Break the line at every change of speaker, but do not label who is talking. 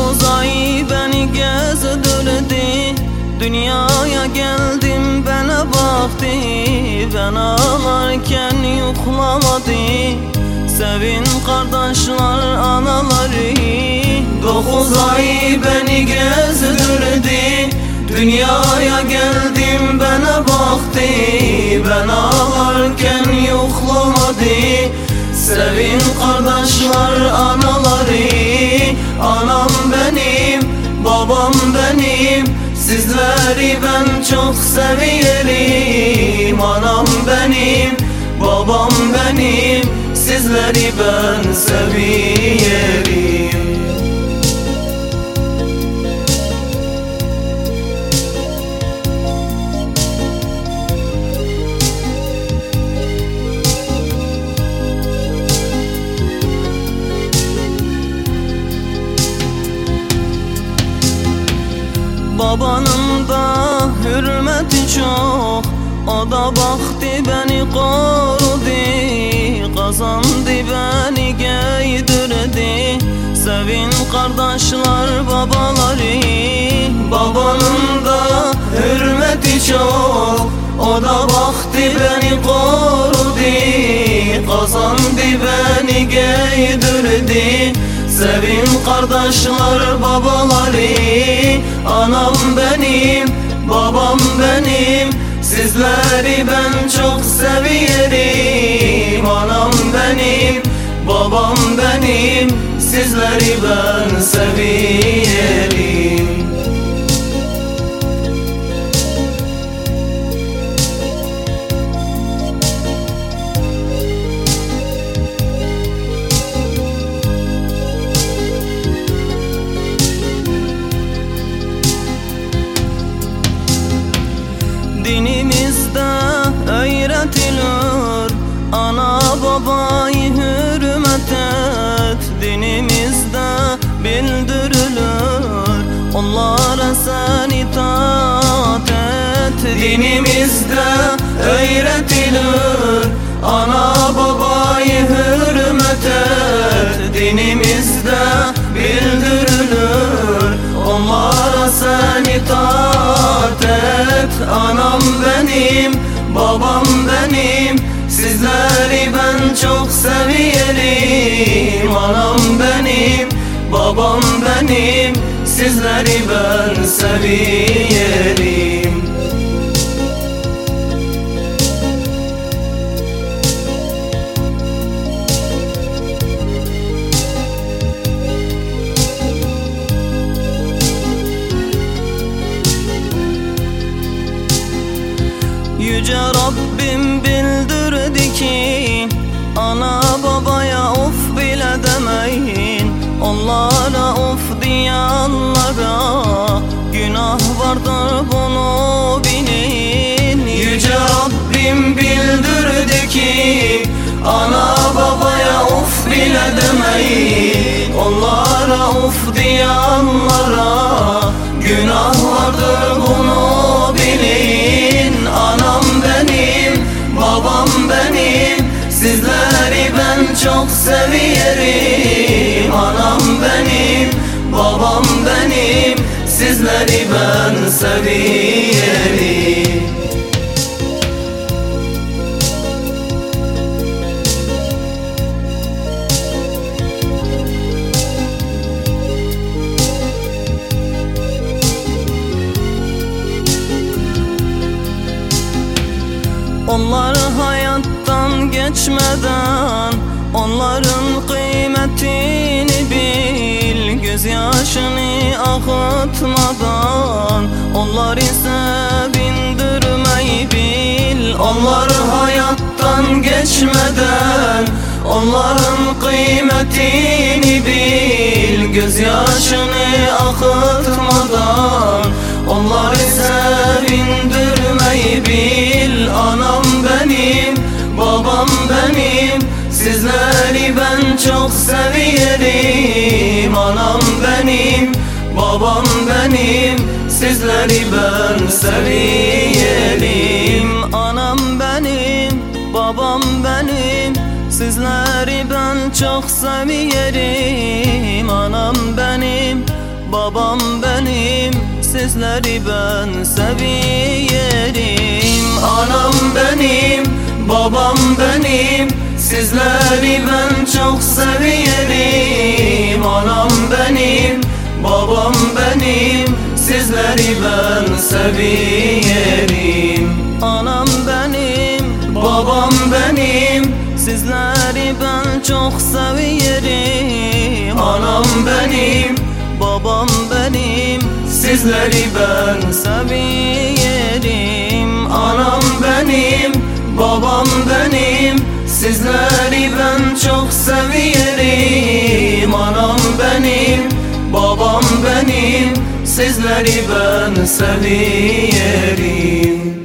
Dokuz ay beni gezdirdi, dünyaya geldim bana baktı. Ben ağlarken yoklamadı, sevin kardeşler anaları. Dokuz ay beni gezdirdi, dünyaya geldim bana baktı. Ben ağlarken yoklamadı, sevin kardeşler anaları. Anam benim, babam benim, sizleri ben çok severim. Anam benim, babam benim, sizleri ben severim. Babanın da hürmeti çok, o da baktı beni korudu. Kazandı beni giydirdi, sevin kardeşler babaları. Babanın da hürmeti çok, o da baktı beni korudu. Kazandı beni giydirdi, sevin kardeşler babaları. Anam benim, babam benim, sizleri ben çok severim. Anam benim, babam benim, sizleri ben severim. Dinimizde öğretilir, ana babayı hürmet et. Dinimizde bildirilir, onlara sen itaat et. Dinimizde öğretilir, ana babayı hürmet et. Dinimizde bildirilir, onlara sen itaat et. Anam benim, babam benim, sizleri ben çok severim. Anam benim, babam benim, sizleri ben severim. Yüce Rabbim bildirdi ki, ana babaya of bile demeyin. Onlara of diyanlara günah vardır, bunu bilin. Yüce Rabbim bildirdi ki, ana babaya of bile demeyin. Onlara of diyanlara günah vardır, bunu bilin. Anam benim, babam benim, sizleri ben çok severim. Anam benim, babam benim, sizleri ben severim. Onlar hayattan geçmeden, onların kıymetini bil. Gözyaşını akıtmadan, onlar ise bindirmeyi bil. Onlar hayattan geçmeden, onların kıymetini bil. Gözyaşını akıtmadan, onlar ise bindirmeyi bil. Anam benim, babam benim, sizleri ben çok severim. Anam benim, babam benim, sizleri ben severim. Anam benim, babam benim, sizleri ben çok severim. Anam benim, babam benim, sizleri ben seviyerim. Anam benim, babam benim, sizleri ben çok seviyerim. Anam benim, babam benim, sizleri ben seviyerim. Anam benim, babam benim, sizleri ben çok seviyerim. Anam benim, babam benim, sizleri ben seviyerim. Anam benim, babam benim, sizleri ben çok seviyerim. Anam benim, babam benim, sizleri ben seviyerim.